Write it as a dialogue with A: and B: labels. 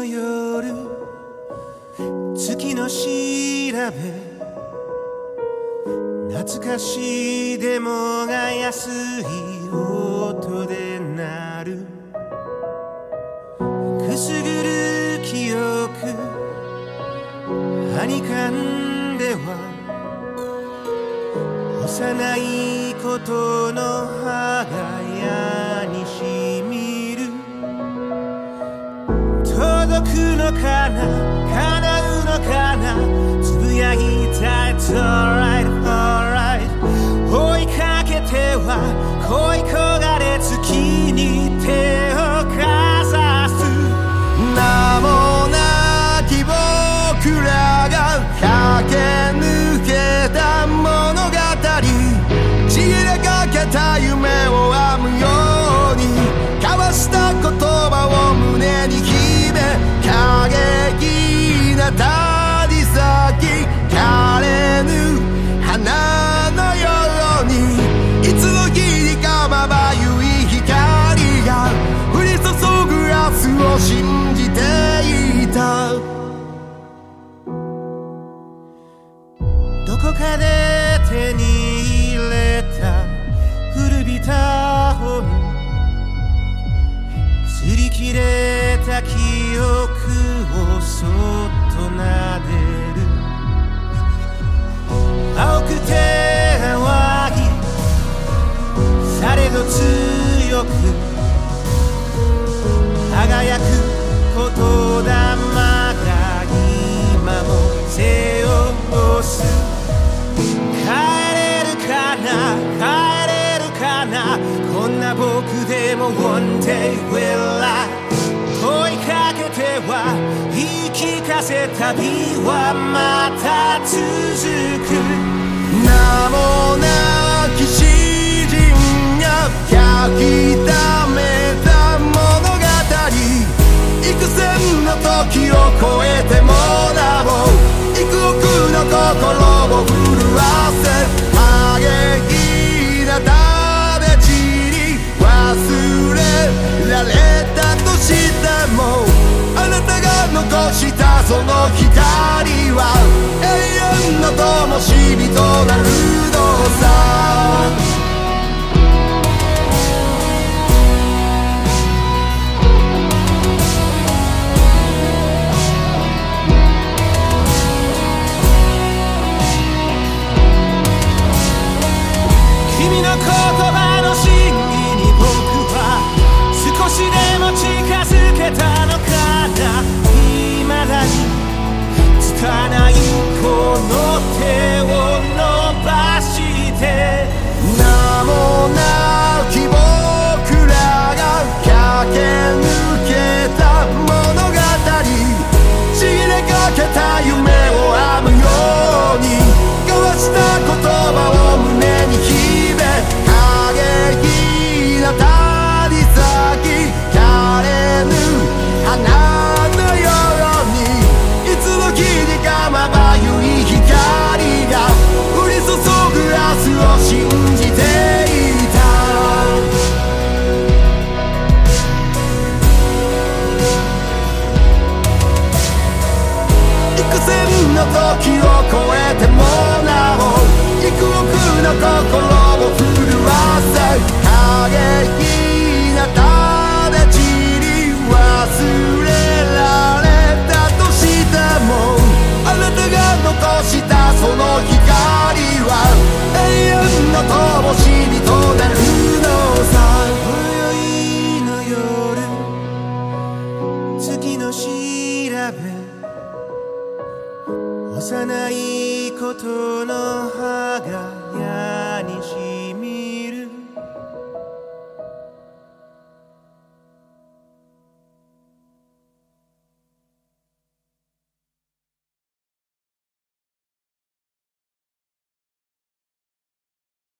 A: 夜月の調べ懐かしいでもが安い音で鳴るくすぐる記憶はにかんでは幼いことの歯が矢にしみる届くのかな叶うのかなつぶやいた It's alright alright 追いかけては恋焦がれ月に手をかざす
B: 名もなき僕らが駆け抜けた物語ちぎれかけた夢を編むように交わした言葉を胸に秘め過激な旅先枯れぬ花のようにいつの日にかまばゆい光が降り注ぐ明日を信じていた
A: どこかで手に入れた古びた本擦り切れた記憶をそっと撫でる青くて淡いされど強く輝く言霊が今も背負す帰れるかな帰れるかなこんな僕でも One day will I 問いかけては言い聞かせ旅はまた続く
B: 名もなき詩人が書き溜めた物語幾千の時を超えてもなお幾億の心を震わせ過激な食べ散り忘れられたとしてもあなたが残したその光は永遠の灯火となる